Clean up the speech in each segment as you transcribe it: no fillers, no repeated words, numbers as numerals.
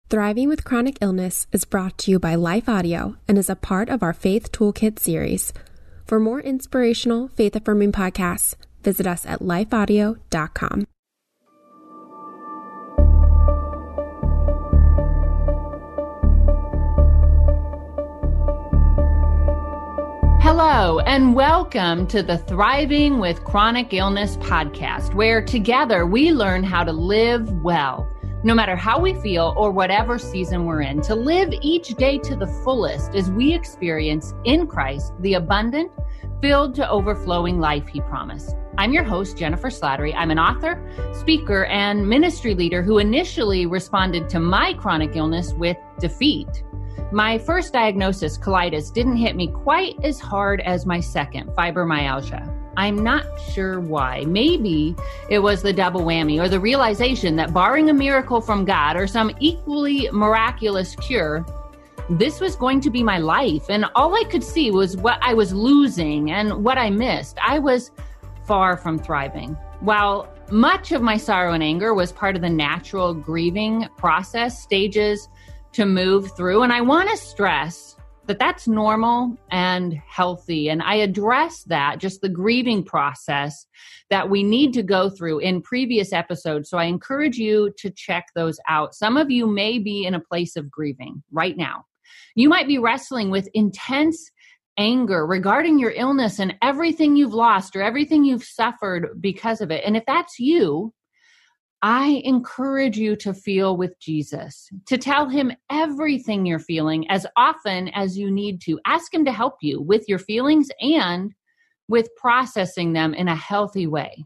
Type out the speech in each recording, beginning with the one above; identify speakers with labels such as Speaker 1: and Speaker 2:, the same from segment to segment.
Speaker 1: Thriving with Chronic Illness is brought to you by Life Audio and is a part of our Faith Toolkit series. For more inspirational, faith-affirming podcasts, visit us at lifeaudio.com.
Speaker 2: Hello, and welcome to the Thriving with Chronic Illness podcast, where together we learn how to live well, no matter how we feel or whatever season we're in, to live each day to the fullest as we experience in Christ the abundant, filled to overflowing life He promised. I'm your host, Jennifer Slattery. I'm an author, speaker, and ministry leader who initially responded to my chronic illness with defeat. My first diagnosis, colitis, didn't hit me quite as hard as my second, fibromyalgia. I'm not sure why. Maybe it was the double whammy or the realization that barring a miracle from God or some equally miraculous cure, this was going to be my life. And all I could see was what I was losing and what I missed. I was far from thriving. While much of my sorrow and anger was part of the natural grieving process, stages to move through. And I want to stress that that's normal and healthy. And I address that, just the grieving process that we need to go through in previous episodes. So I encourage you to check those out. Some of you may be in a place of grieving right now. You might be wrestling with intense anger regarding your illness and everything you've lost or everything you've suffered because of it. And if that's you, I encourage you to feel with Jesus, to tell Him everything you're feeling as often as you need to. Ask Him to help you with your feelings and with processing them in a healthy way.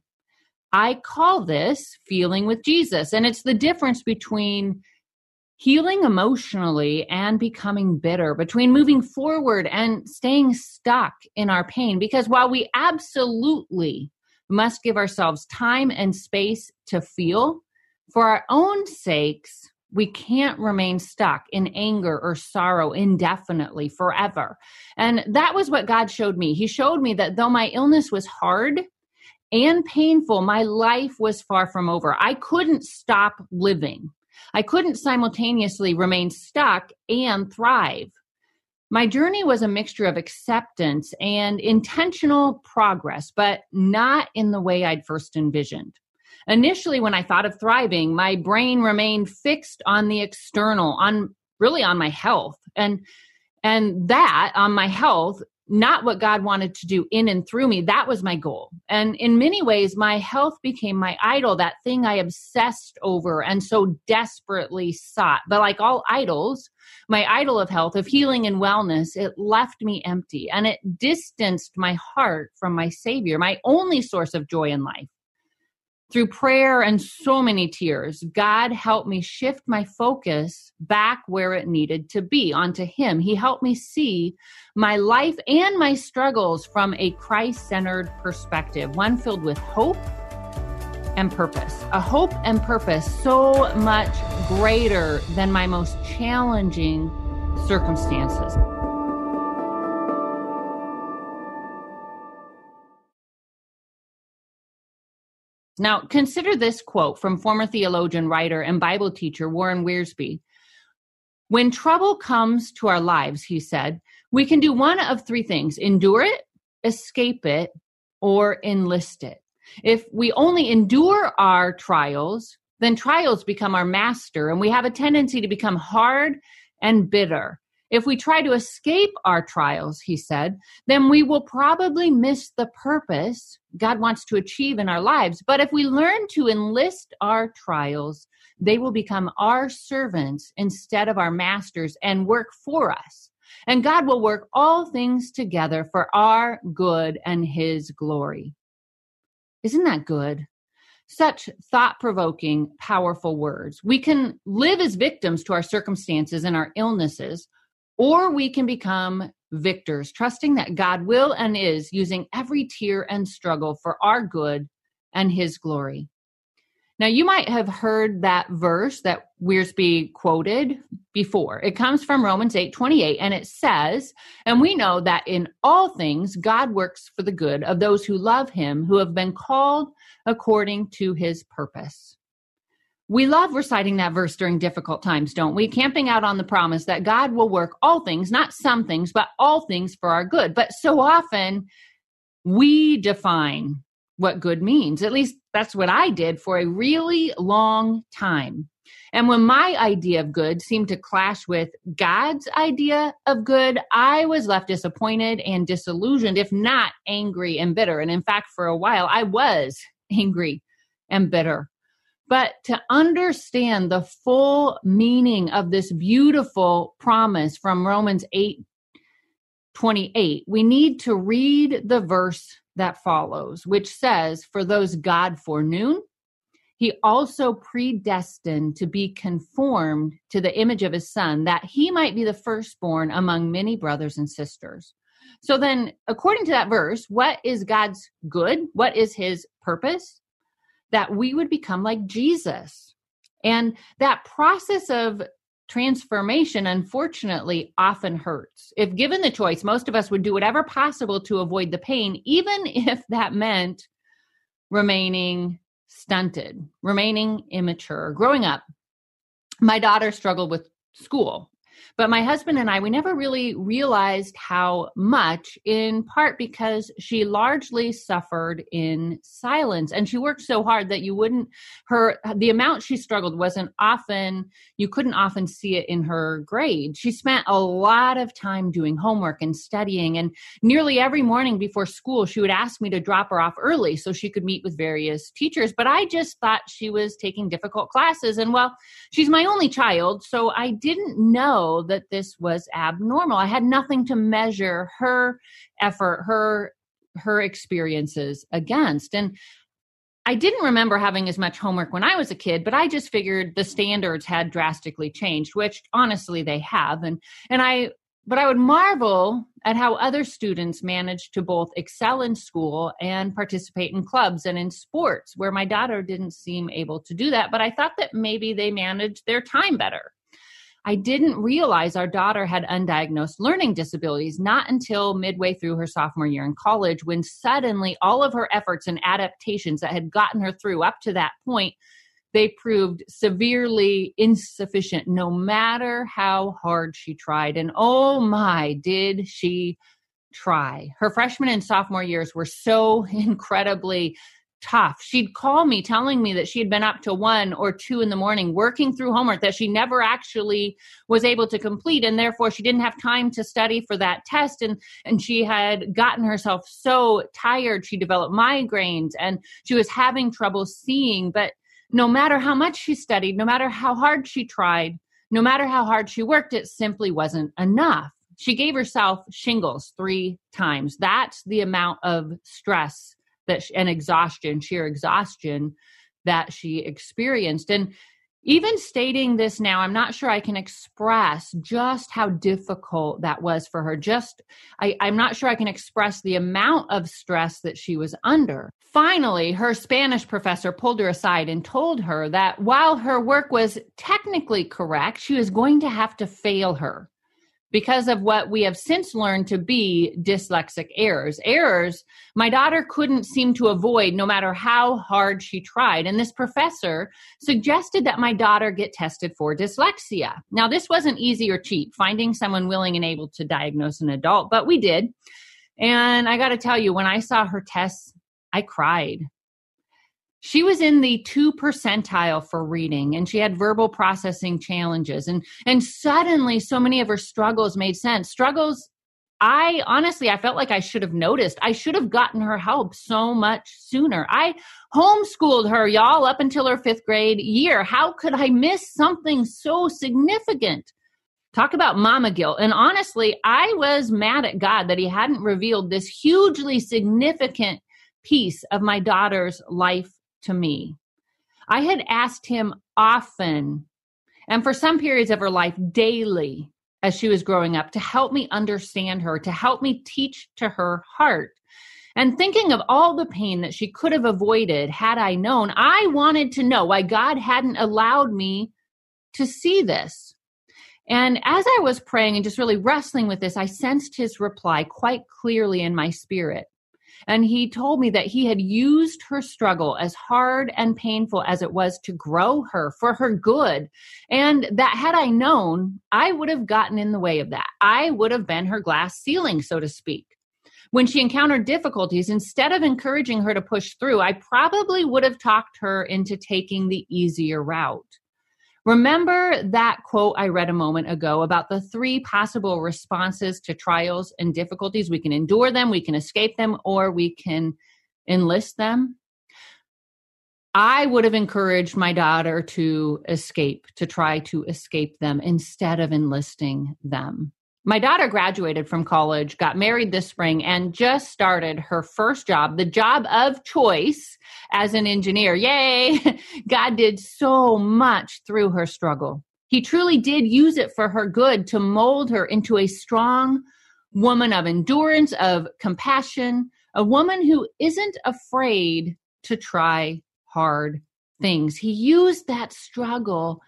Speaker 2: I call this feeling with Jesus, and it's the difference between healing emotionally and becoming bitter, between moving forward and staying stuck in our pain. Because while we absolutely must give ourselves time and space to feel, for our own sakes, we can't remain stuck in anger or sorrow indefinitely, forever. And that was what God showed me. He showed me that though my illness was hard and painful, my life was far from over. I couldn't stop living. I couldn't simultaneously remain stuck and thrive. My journey was a mixture of acceptance and intentional progress, but not in the way I'd first envisioned. Initially, when I thought of thriving, my brain remained fixed on the external, on my health, and that on my health, not what God wanted to do in and through me. That was my goal. And in many ways, my health became my idol, that thing I obsessed over and so desperately sought. But like all idols, my idol of health, of healing and wellness, it left me empty and it distanced my heart from my Savior, my only source of joy in life. Through prayer and so many tears, God helped me shift my focus back where it needed to be, onto Him. He helped me see my life and my struggles from a Christ-centered perspective, one filled with hope and purpose. A hope and purpose so much greater than my most challenging circumstances. Now, consider this quote from former theologian, writer, and Bible teacher Warren Wiersbe. When trouble comes to our lives, he said, we can do one of three things: endure it, escape it, or enlist it. If we only endure our trials, then trials become our master, and we have a tendency to become hard and bitter. If we try to escape our trials, he said, then we will probably miss the purpose God wants to achieve in our lives. But if we learn to enlist our trials, they will become our servants instead of our masters and work for us. And God will work all things together for our good and His glory. Isn't that good? Such thought-provoking, powerful words. We can live as victims to our circumstances and our illnesses, or we can become victors, trusting that God will and is using every tear and struggle for our good and His glory. Now, you might have heard that verse that Wiersbe quoted before. It comes from Romans 8:28, and it says, and we know that in all things God works for the good of those who love Him, who have been called according to His purpose. We love reciting that verse during difficult times, don't we? Camping out on the promise that God will work all things, not some things, but all things for our good. But so often we define what good means. At least that's what I did for a really long time. And when my idea of good seemed to clash with God's idea of good, I was left disappointed and disillusioned, if not angry and bitter. And in fact, for a while, I was angry and bitter. But to understand the full meaning of this beautiful promise from Romans 8:28, we need to read the verse that follows, which says, "For those God foreknew, he also predestined to be conformed to the image of his Son, that he might be the firstborn among many brothers and sisters." So then, according to that verse, what is God's good? What is his purpose? That we would become like Jesus. And that process of transformation, unfortunately, often hurts. If given the choice, most of us would do whatever possible to avoid the pain, even if that meant remaining stunted, remaining immature. Growing up, my daughter struggled with school. But my husband and I, we never really realized how much, in part because she largely suffered in silence. And she worked so hard that the amount she struggled you couldn't often see it in her grades. She spent a lot of time doing homework and studying. And nearly every morning before school, she would ask me to drop her off early so she could meet with various teachers. But I just thought she was taking difficult classes. And well, she's my only child, so I didn't know that this was abnormal. I had nothing to measure her effort, her experiences against. And I didn't remember having as much homework when I was a kid, but I just figured the standards had drastically changed, which honestly they have. But I would marvel at how other students managed to both excel in school and participate in clubs and in sports, where my daughter didn't seem able to do that. But I thought that maybe they managed their time better. I didn't realize our daughter had undiagnosed learning disabilities not until midway through her sophomore year in college, when suddenly all of her efforts and adaptations that had gotten her through up to that point, they proved severely insufficient, no matter how hard she tried. And oh my, did she try. Her freshman and sophomore years were so incredibly tough. She'd call me telling me that she had been up to 1 or 2 in the morning working through homework that she never actually was able to complete. And therefore she didn't have time to study for that test. And she had gotten herself so tired. She developed migraines and she was having trouble seeing. But no matter how much she studied, no matter how hard she tried, no matter how hard she worked, it simply wasn't enough. She gave herself shingles 3 times. That's the amount of stress and exhaustion, sheer exhaustion that she experienced. And even stating this now, I'm not sure I can express just how difficult that was for her. I'm not sure I can express the amount of stress that she was under. Finally, her Spanish professor pulled her aside and told her that while her work was technically correct, she was going to have to fail her because of what we have since learned to be dyslexic errors. Errors my daughter couldn't seem to avoid no matter how hard she tried. And this professor suggested that my daughter get tested for dyslexia. Now, this wasn't easy or cheap, finding someone willing and able to diagnose an adult, but we did. And I got to tell you, when I saw her tests, I cried. She was in the 2 percentile for reading, and she had verbal processing challenges. And suddenly, so many of her struggles made sense. Struggles, I felt like I should have noticed. I should have gotten her help so much sooner. I homeschooled her, y'all, up until her 5th grade year. How could I miss something so significant? Talk about mama guilt. And honestly, I was mad at God that he hadn't revealed this hugely significant piece of my daughter's life to me. I had asked him often, and for some periods of her life, daily, as she was growing up, to help me understand her, to help me teach to her heart. And thinking of all the pain that she could have avoided had I known, I wanted to know why God hadn't allowed me to see this. And as I was praying and just really wrestling with this, I sensed his reply quite clearly in my spirit. And he told me that he had used her struggle, as hard and painful as it was, to grow her for her good. And that had I known, I would have gotten in the way of that. I would have been her glass ceiling, so to speak. When she encountered difficulties, instead of encouraging her to push through, I probably would have talked her into taking the easier route. Remember that quote I read a moment ago about the 3 possible responses to trials and difficulties? We can endure them, we can escape them, or we can enlist them. I would have encouraged my daughter to escape, to try to escape them instead of enlisting them. My daughter graduated from college, got married this spring, and just started her first job, the job of choice, as an engineer. Yay! God did so much through her struggle. He truly did use it for her good to mold her into a strong woman of endurance, of compassion, a woman who isn't afraid to try hard things. He used that struggle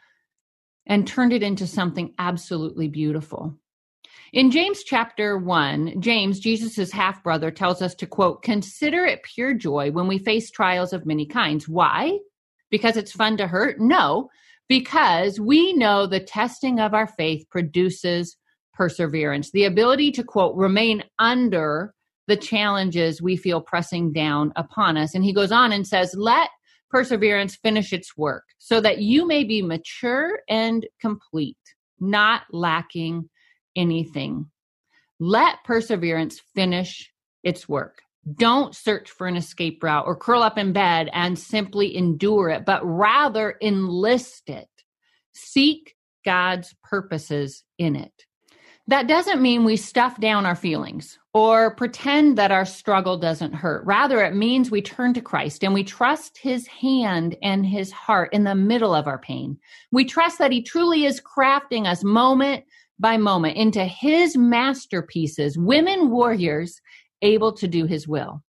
Speaker 2: and turned it into something absolutely beautiful. In James chapter 1, James, Jesus' half-brother, tells us to, quote, "Consider it pure joy when we face trials of many kinds." Why? Because it's fun to hurt? No, because we know the testing of our faith produces perseverance, the ability to, quote, "remain under the challenges we feel pressing down upon us." And he goes on and says, "Let perseverance finish its work so that you may be mature and complete, not lacking anything." Let perseverance finish its work. Don't search for an escape route or curl up in bed and simply endure it, but rather enlist it. Seek God's purposes in it. That doesn't mean we stuff down our feelings or pretend that our struggle doesn't hurt. Rather, it means we turn to Christ and we trust his hand and his heart in the middle of our pain. We trust that he truly is crafting us moment by moment into his masterpieces, women warriors able to do his will.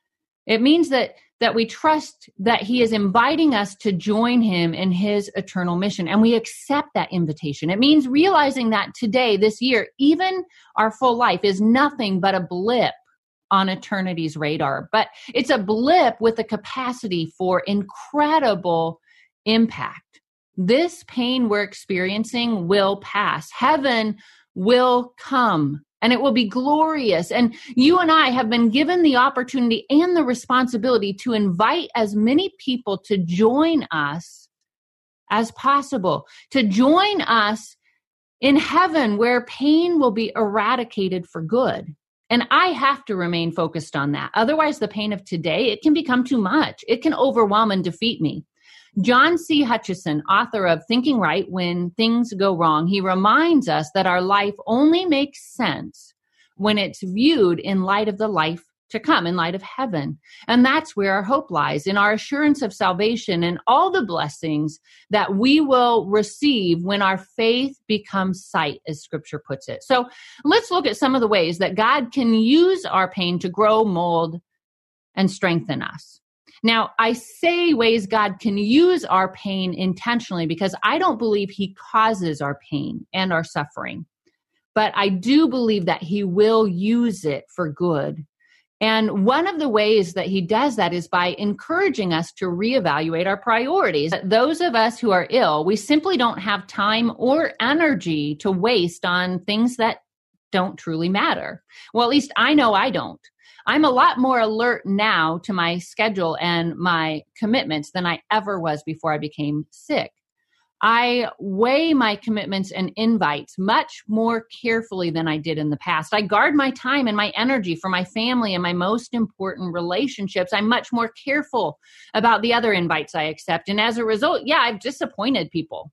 Speaker 2: It means that we trust that he is inviting us to join him in his eternal mission, and we accept that invitation. It means realizing that today, this year, even our full life is nothing but a blip on eternity's radar. But it's a blip with the capacity for incredible impact. This pain we're experiencing will pass. Heaven will come, and it will be glorious. And you and I have been given the opportunity and the responsibility to invite as many people to join us as possible, to join us in heaven where pain will be eradicated for good. And I have to remain focused on that. Otherwise, the pain of today, it can become too much. It can overwhelm and defeat me. John C. Hutchison, author of Thinking Right When Things Go Wrong, he reminds us that our life only makes sense when it's viewed in light of the life to come, in light of heaven. And that's where our hope lies, in our assurance of salvation and all the blessings that we will receive when our faith becomes sight, as Scripture puts it. So let's look at some of the ways that God can use our pain to grow, mold, and strengthen us. Now, I say ways God can use our pain intentionally because I don't believe he causes our pain and our suffering, but I do believe that he will use it for good. And one of the ways that he does that is by encouraging us to reevaluate our priorities. Those of us who are ill, we simply don't have time or energy to waste on things that don't truly matter. Well, at least I know I don't. I'm a lot more alert now to my schedule and my commitments than I ever was before I became sick. I weigh my commitments and invites much more carefully than I did in the past. I guard my time and my energy for my family and my most important relationships. I'm much more careful about the other invites I accept. And as a result, I've disappointed people.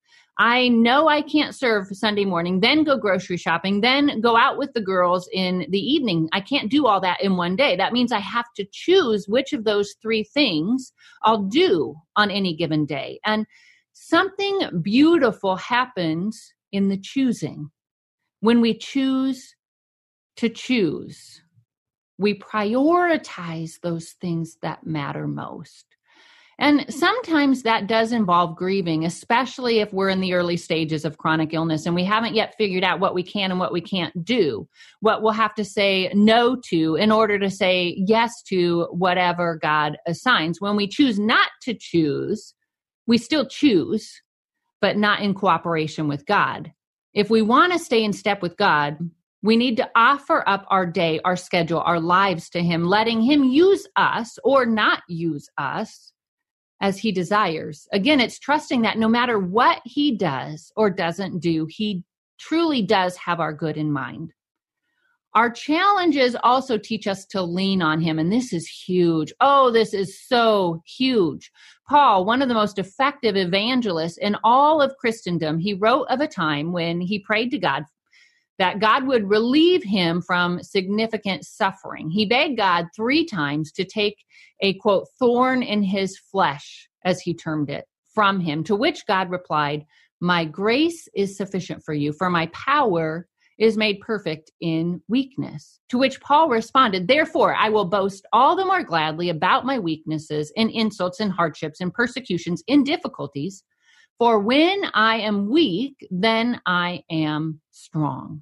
Speaker 2: I know I can't serve Sunday morning, then go grocery shopping, then go out with the girls in the evening. I can't do all that in one day. That means I have to choose which of those 3 things I'll do on any given day. And something beautiful happens in the choosing. When we choose to choose, we prioritize those things that matter most. And sometimes that does involve grieving, especially if we're in the early stages of chronic illness and we haven't yet figured out what we can and what we can't do, what we'll have to say no to in order to say yes to whatever God assigns. When we choose not to choose, we still choose, but not in cooperation with God. If we want to stay in step with God, we need to offer up our day, our schedule, our lives to Him, letting Him use us or not use us as He desires. Again, it's trusting that no matter what He does or doesn't do, He truly does have our good in mind. Our challenges also teach us to lean on Him, and this is huge. Oh, this is so huge. Paul, one of the most effective evangelists in all of Christendom, he wrote of a time when he prayed to God that God would relieve him from significant suffering. He begged God 3 times to take a, quote, thorn in his flesh, as he termed it, from him, to which God replied, "My grace is sufficient for you, for my power is made perfect in weakness." To which Paul responded, "Therefore, I will boast all the more gladly about my weaknesses and insults and hardships and persecutions and difficulties. For when I am weak, then I am strong."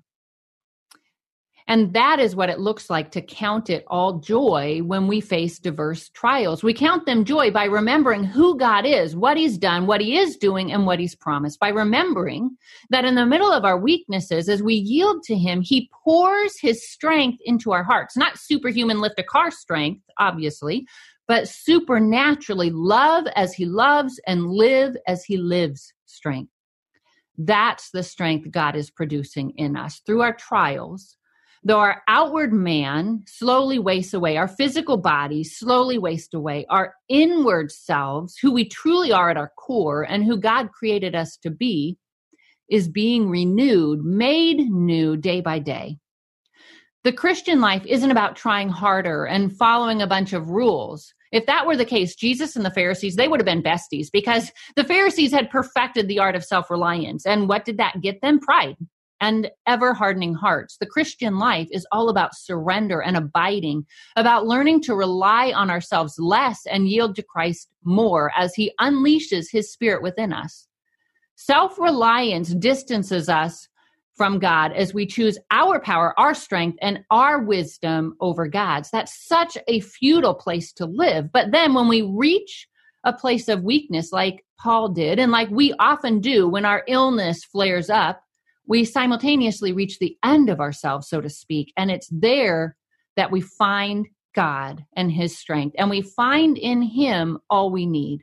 Speaker 2: And that is what it looks like to count it all joy when we face diverse trials. We count them joy by remembering who God is, what He's done, what He is doing, and what He's promised. By remembering that in the middle of our weaknesses, as we yield to Him, He pours His strength into our hearts. Not superhuman lift a car strength, obviously, but supernaturally love as He loves and live as He lives strength. That's the strength God is producing in us through our trials. Though our outward man slowly wastes away, our physical bodies slowly waste away, our inward selves, who we truly are at our core and who God created us to be, is being renewed, made new day by day. The Christian life isn't about trying harder and following a bunch of rules. If that were the case, Jesus and the Pharisees, they would have been besties because the Pharisees had perfected the art of self-reliance. And what did that get them? Pride and ever-hardening hearts. The Christian life is all about surrender and abiding, about learning to rely on ourselves less and yield to Christ more as He unleashes His Spirit within us. Self-reliance distances us from God as we choose our power, our strength, and our wisdom over God's. That's such a futile place to live. But then when we reach a place of weakness like Paul did, and like we often do when our illness flares up, we simultaneously reach the end of ourselves, so to speak. And it's there that we find God and His strength, and we find in Him all we need.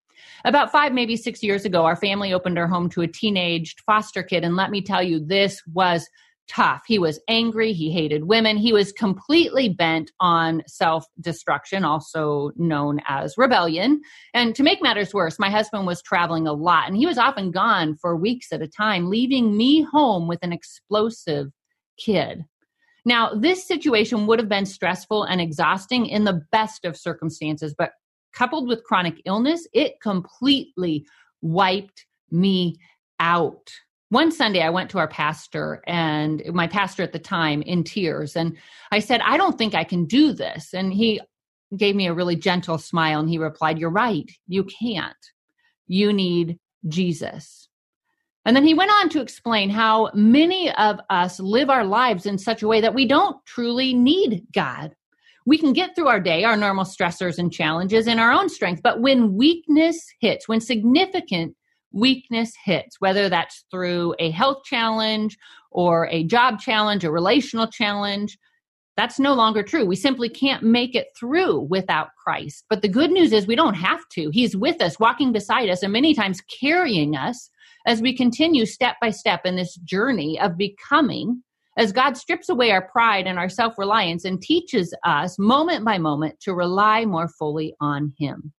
Speaker 2: About 5, maybe 6 years ago, our family opened our home to a teenaged foster kid. And let me tell you, this was tough. He was angry. He hated women. He was completely bent on self-destruction, also known as rebellion. And to make matters worse, my husband was traveling a lot, and he was often gone for weeks at a time, leaving me home with an explosive kid. Now, this situation would have been stressful and exhausting in the best of circumstances, but coupled with chronic illness, it completely wiped me out. One Sunday, I went to our pastor, and my pastor at the time, in tears. And I said, "I don't think I can do this." And he gave me a really gentle smile, and he replied, "You're right. You can't. You need Jesus." And then he went on to explain how many of us live our lives in such a way that we don't truly need God. We can get through our day, our normal stressors and challenges in our own strength. But when weakness hits, when significant weakness hits, whether that's through a health challenge or a job challenge, a relational challenge, that's no longer true. We simply can't make it through without Christ. But the good news is we don't have to. He's with us, walking beside us, and many times carrying us as we continue step by step in this journey of becoming, as God strips away our pride and our self-reliance and teaches us moment by moment to rely more fully on Him,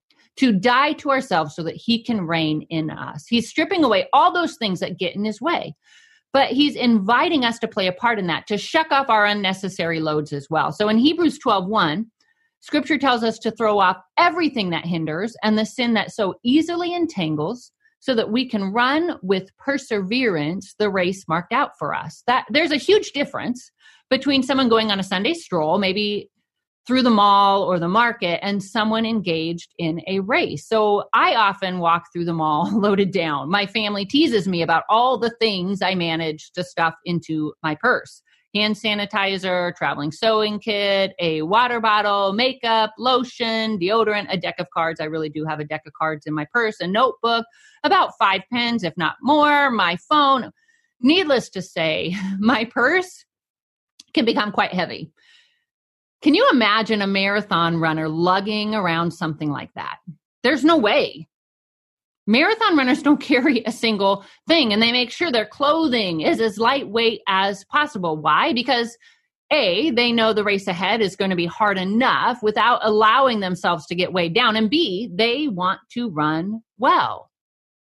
Speaker 2: to die to ourselves so that He can reign in us. He's stripping away all those things that get in His way, but He's inviting us to play a part in that, to shuck off our unnecessary loads as well. So in Hebrews 12:1, Scripture tells us to throw off everything that hinders and the sin that so easily entangles, so that we can run with perseverance the race marked out for us. That there's a huge difference between someone going on a Sunday stroll, maybe through the mall or the market and someone engaged in a race. So I often walk through the mall loaded down. My family teases me about all the things I manage to stuff into my purse. Hand sanitizer, traveling sewing kit, a water bottle, makeup, lotion, deodorant, a deck of cards. I really do have a deck of cards in my purse, a notebook, about 5 pens, if not more, my phone. Needless to say, my purse can become quite heavy. Can you imagine a marathon runner lugging around something like that? There's no way. Marathon runners don't carry a single thing, and they make sure their clothing is as lightweight as possible. Why? Because A, they know the race ahead is going to be hard enough without allowing themselves to get weighed down, and B, they want to run well.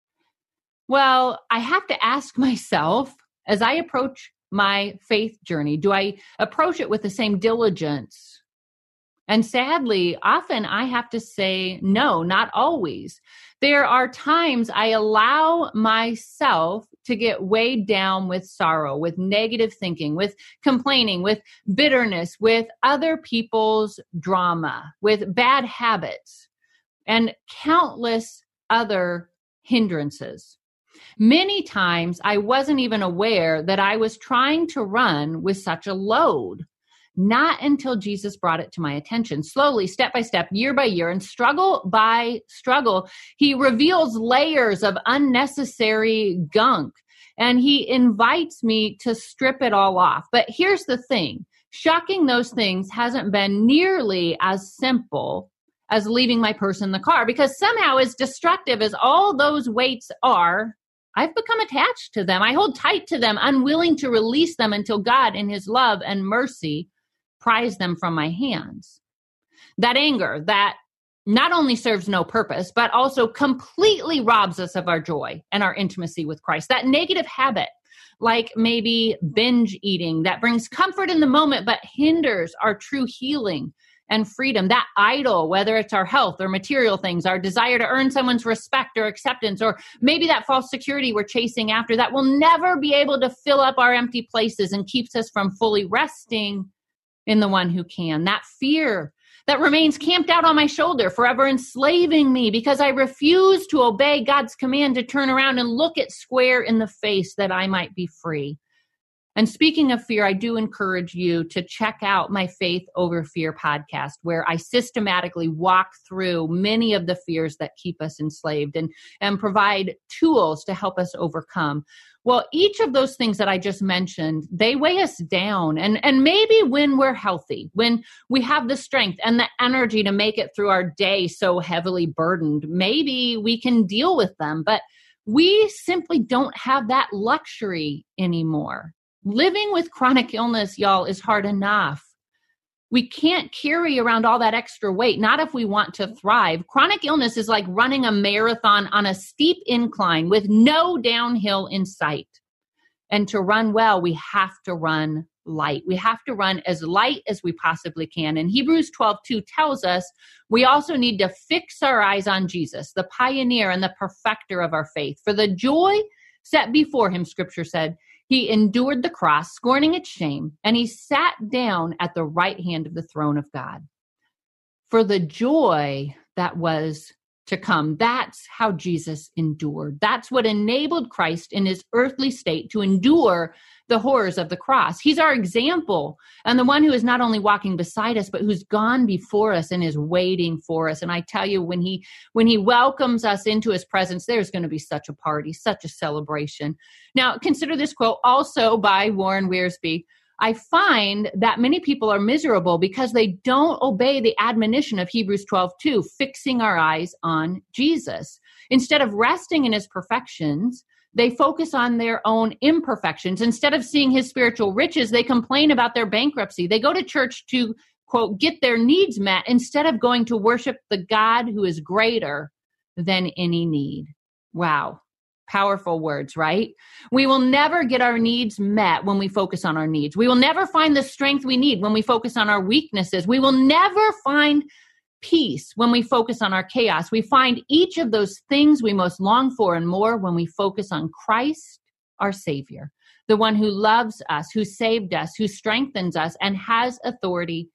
Speaker 2: Well, I have to ask myself, as I approach my faith journey, do I approach it with the same diligence? And sadly, often I have to say no, not always. There are times I allow myself to get weighed down with sorrow, with negative thinking, with complaining, with bitterness, with other people's drama, with bad habits, and countless other hindrances. Many times I wasn't even aware that I was trying to run with such a load. Not until Jesus brought it to my attention. Slowly, step by step, year by year, and struggle by struggle, he reveals layers of unnecessary gunk, and he invites me to strip it all off. But here's the thing. Shucking those things hasn't been nearly as simple as leaving my purse in the car, because somehow, as destructive as all those weights are, I've become attached to them. I hold tight to them, unwilling to release them until God, in his love and mercy, pries them from my hands. That anger that not only serves no purpose, but also completely robs us of our joy and our intimacy with Christ. That negative habit, like maybe binge eating, that brings comfort in the moment, but hinders our true healing and freedom. That idol, whether it's our health or material things, our desire to earn someone's respect or acceptance, or maybe that false security we're chasing after, that will never be able to fill up our empty places and keeps us from fully resting in the one who can. That fear that remains camped out on my shoulder, forever enslaving me because I refuse to obey God's command to turn around and look it square in the face that I might be free. And speaking of fear, I do encourage you to check out my Faith Over Fear podcast, where I systematically walk through many of the fears that keep us enslaved and provide tools to help us overcome. Well, each of those things that I just mentioned, they weigh us down. And maybe when we're healthy, when we have the strength and the energy to make it through our day so heavily burdened, maybe we can deal with them. But we simply don't have that luxury anymore. Living with chronic illness, y'all, is hard enough. We can't carry around all that extra weight, not if we want to thrive. Chronic illness is like running a marathon on a steep incline with no downhill in sight. And to run well, we have to run light. We have to run as light as we possibly can. And Hebrews 12:2 tells us we also need to fix our eyes on Jesus, the pioneer and the perfecter of our faith. For the joy set before him, Scripture said, he endured the cross, scorning its shame, and he sat down at the right hand of the throne of God. For the joy that was to come, that's how Jesus endured. That's what enabled Christ in his earthly state to endure the horrors of the cross. He's our example, and the one who is not only walking beside us, but who's gone before us and is waiting for us. And I tell you, when he welcomes us into his presence, there's going to be such a party, such a celebration. Now, consider this quote also by Warren Wiersbe. I find that many people are miserable because they don't obey the admonition of Hebrews 12:2, fixing our eyes on Jesus. Instead of resting in his perfections, they focus on their own imperfections. Instead of seeing his spiritual riches, they complain about their bankruptcy. They go to church to, quote, get their needs met instead of going to worship the God who is greater than any need. Wow. Powerful words, right? We will never get our needs met when we focus on our needs. We will never find the strength we need when we focus on our weaknesses. We will never find peace when we focus on our chaos. We find each of those things we most long for and more when we focus on Christ, our Savior, the one who loves us, who saved us, who strengthens us, and has authority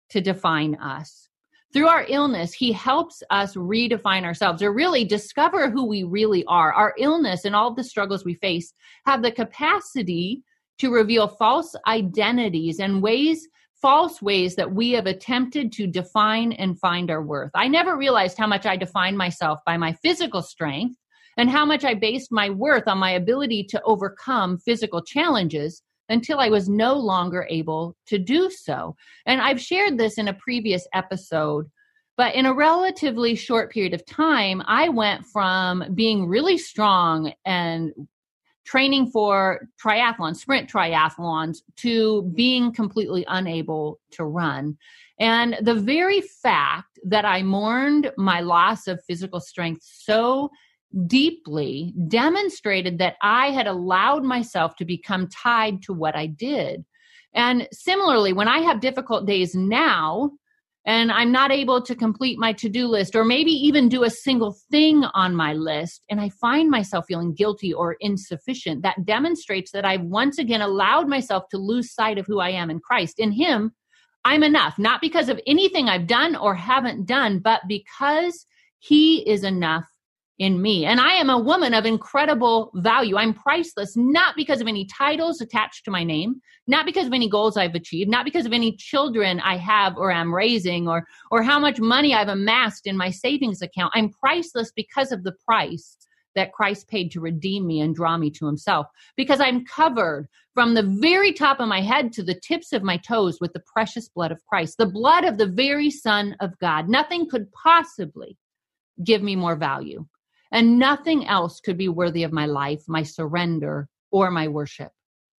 Speaker 2: to define us. Through our illness, he helps us redefine ourselves, or really discover who we really are. Our illness and all the struggles we face have the capacity to reveal false identities and false ways that we have attempted to define and find our worth. I never realized how much I defined myself by my physical strength and how much I based my worth on my ability to overcome physical challenges until I was no longer able to do so. And I've shared this in a previous episode, but in a relatively short period of time, I went from being really strong and training for sprint triathlons, to being completely unable to run. And the very fact that I mourned my loss of physical strength so deeply demonstrated that I had allowed myself to become tied to what I did. And similarly, when I have difficult days now, and I'm not able to complete my to-do list or maybe even do a single thing on my list, and I find myself feeling guilty or insufficient, that demonstrates that I've once again allowed myself to lose sight of who I am in Christ. In him, I'm enough, not because of anything I've done or haven't done, but because he is enough in me. And I am a woman of incredible value. I'm priceless, not because of any titles attached to my name, not because of any goals I've achieved, not because of any children I have or am raising, or how much money I've amassed in my savings account. I'm priceless because of the price that Christ paid to redeem me and draw me to himself, because I'm covered from the very top of my head to the tips of my toes with the precious blood of Christ, the blood of the very Son of God. Nothing could possibly give me more value. And nothing else could be worthy of my life, my surrender, or my worship.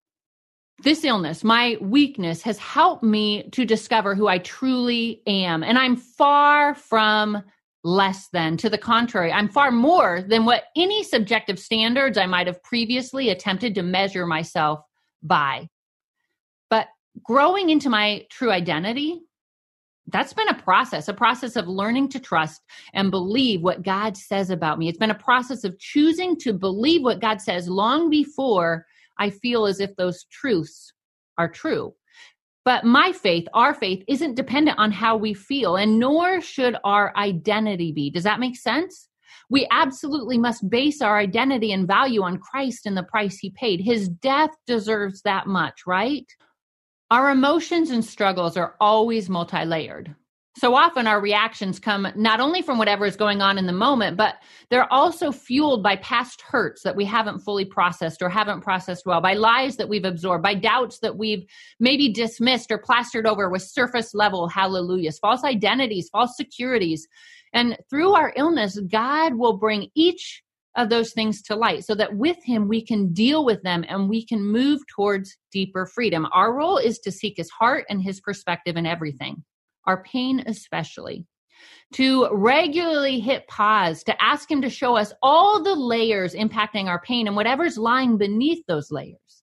Speaker 2: This illness, my weakness, has helped me to discover who I truly am. And I'm far from less than. To the contrary, I'm far more than what any subjective standards I might have previously attempted to measure myself by. But growing into my true identity, that's been a process of learning to trust and believe what God says about me. It's been a process of choosing to believe what God says long before I feel as if those truths are true. But my faith, our faith, isn't dependent on how we feel, and nor should our identity be. Does that make sense? We absolutely must base our identity and value on Christ and the price he paid. His death deserves that much, right? Our emotions and struggles are always multi-layered. So often our reactions come not only from whatever is going on in the moment, but they're also fueled by past hurts that we haven't fully processed or haven't processed well, by lies that we've absorbed, by doubts that we've maybe dismissed or plastered over with surface level hallelujahs, false identities, false securities. And through our illness, God will bring each of those things to light so that with him we can deal with them and we can move towards deeper freedom. Our role is to seek his heart and his perspective in everything, our pain especially, to regularly hit pause, to ask him to show us all the layers impacting our pain and whatever's lying beneath those layers.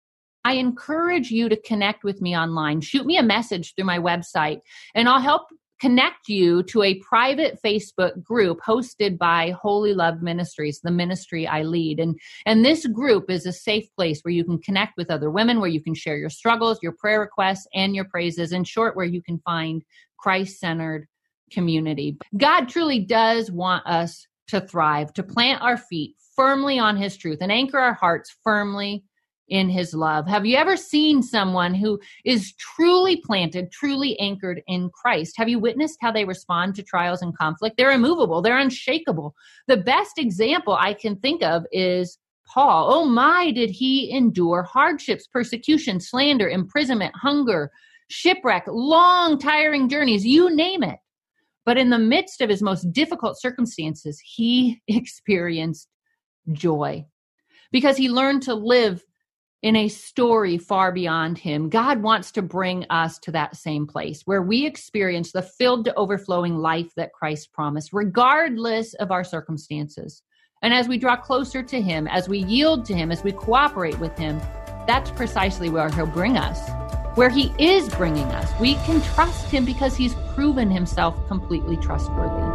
Speaker 2: I encourage you to connect with me online. Shoot me a message through my website, and I'll help connect you to a private Facebook group hosted by Holy Love Ministries, the ministry I lead. And this group is a safe place where you can connect with other women, where you can share your struggles, your prayer requests, and your praises. In short, where you can find Christ-centered community. God truly does want us to thrive, to plant our feet firmly on his truth and anchor our hearts firmly in his love. Have you ever seen someone who is truly planted, truly anchored in Christ? Have you witnessed how they respond to trials and conflict? They're immovable. They're unshakable. The best example I can think of is Paul. Oh my, did he endure hardships, persecution, slander, imprisonment, hunger, shipwreck, long, tiring journeys, you name it. But in the midst of his most difficult circumstances, he experienced joy because he learned to live in a story far beyond him. God wants to bring us to that same place where we experience the filled to overflowing life that Christ promised, regardless of our circumstances. And as we draw closer to him, as we yield to him, as we cooperate with him, that's precisely where he'll bring us, where he is bringing us. We can trust him because he's proven himself completely trustworthy.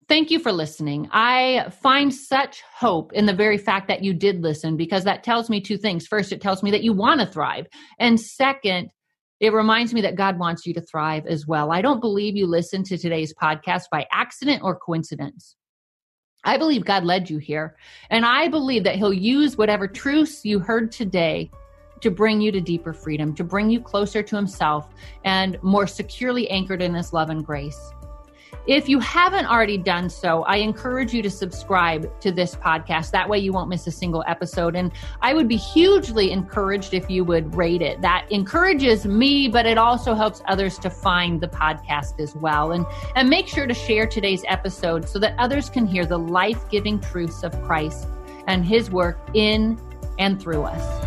Speaker 2: Thank you for listening. I find such hope in the very fact that you did listen, because that tells me two things. First, it tells me that you want to thrive. And second, it reminds me that God wants you to thrive as well. I don't believe you listened to today's podcast by accident or coincidence. I believe God led you here. And I believe that He'll use whatever truths you heard today to bring you to deeper freedom, to bring you closer to Himself and more securely anchored in His love and grace. If you haven't already done so, I encourage you to subscribe to this podcast. That way you won't miss a single episode. And I would be hugely encouraged if you would rate it. That encourages me, but it also helps others to find the podcast as well. And make sure to share today's episode so that others can hear the life-giving truths of Christ and His work in and through us.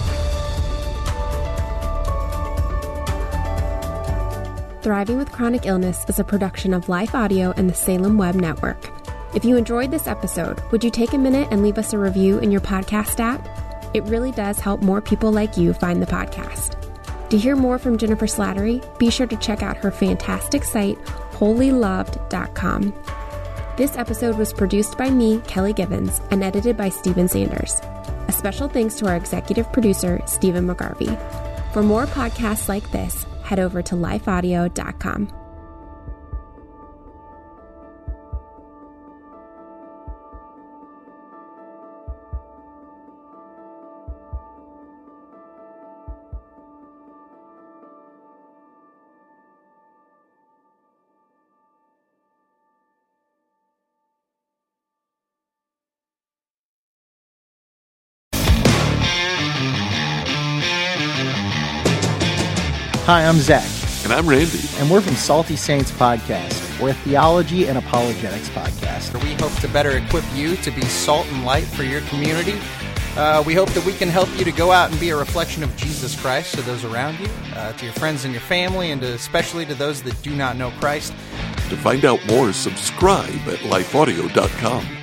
Speaker 1: Thriving with Chronic Illness is a production of Life Audio and the Salem Web Network. If you enjoyed this episode, would you take a minute and leave us a review in your podcast app? It really does help more people like you find the podcast. To hear more from Jennifer Slattery, be sure to check out her fantastic site, holyloved.com. This episode was produced by me, Kelly Givens, and edited by Stephen Sanders. A special thanks to our executive producer, Stephen McGarvey. For more podcasts like this, head over to lifeaudio.com.
Speaker 3: Hi, I'm Zach.
Speaker 4: And I'm Randy.
Speaker 3: And we're from Salty Saints Podcast. We're a theology and apologetics podcast.
Speaker 5: We hope to better equip you to be salt and light for your community. We hope that we can help you to go out and be a reflection of Jesus Christ to those around you, to your friends and your family, and especially to those that do not know Christ.
Speaker 4: To find out more, subscribe at lifeaudio.com.